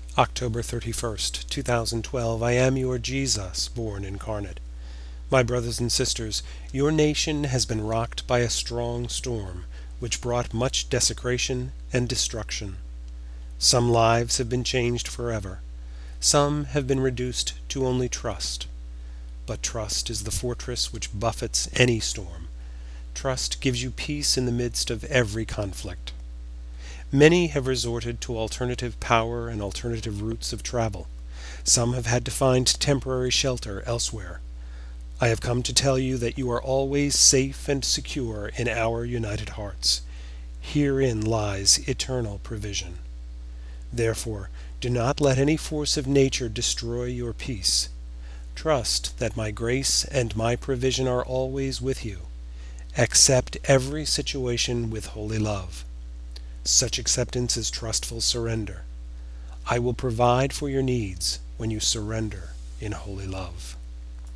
October 31st, 2012. I am your Jesus, born incarnate. My brothers and sisters, your nation has been rocked by a strong storm, which brought much desecration and destruction. Some lives have been changed forever. Some have been reduced to only trust. But trust is the fortress which buffets any storm. Trust gives you peace in the midst of every conflict. Many have resorted to alternative power and alternative routes of travel. Some have had to find temporary shelter elsewhere. I have come to tell you that you are always safe and secure in our united hearts. Herein lies eternal provision. Therefore, do not let any force of nature destroy your peace. Trust that my grace and my provision are always with you. Accept every situation with holy love. Such acceptance is trustful surrender. I will provide for your needs when you surrender in holy love.